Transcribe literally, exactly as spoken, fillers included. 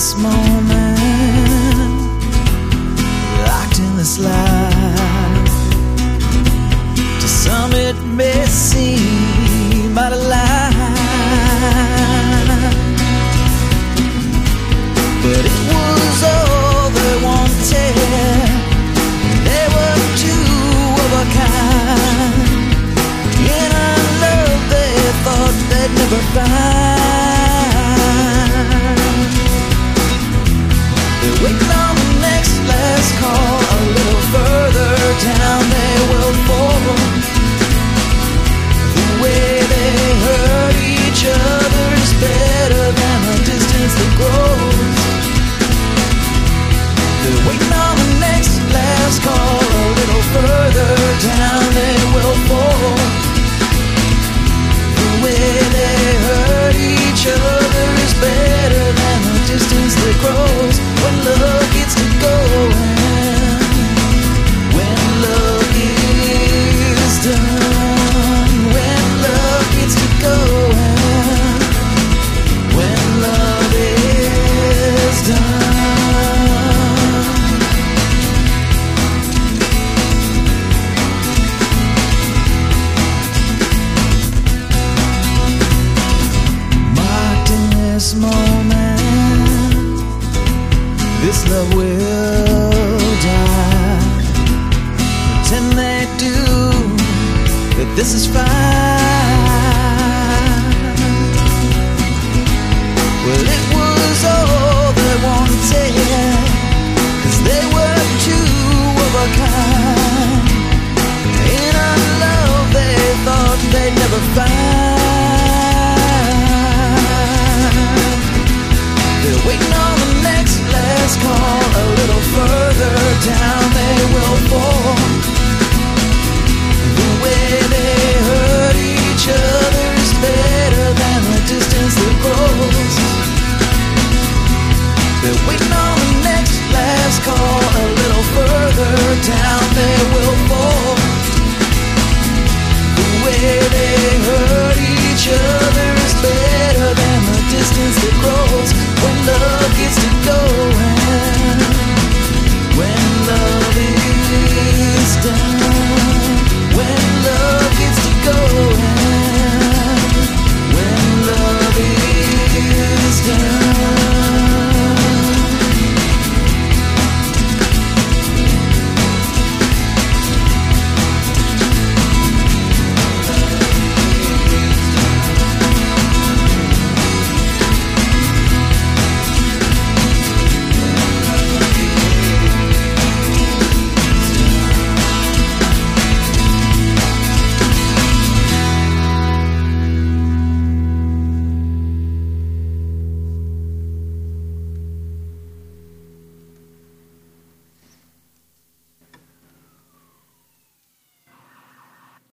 this moment, locked in this life. To some it may seem but a lie, but it was all they wanted. They were two of a kind, in a love they thought they'd never find. They're waiting on the next last call. A little further down they will fall. The way they hurt each other is better than the distance that grows. They're waiting on the next last call. A little further down they will fall. The way they hurt each other is better than the distance that grows. When love gets to going, when love is done, when love gets to going, when love is done. Marked in this moment, this love will die. Pretend they do that this is fine. Well, it was all they wanted, 'cause they were two of a kind, in a love they thought they'd never find. They're waiting on the next last call. A little further down they will fall. The way they hurt each other is better than the distance that grows. They're waiting on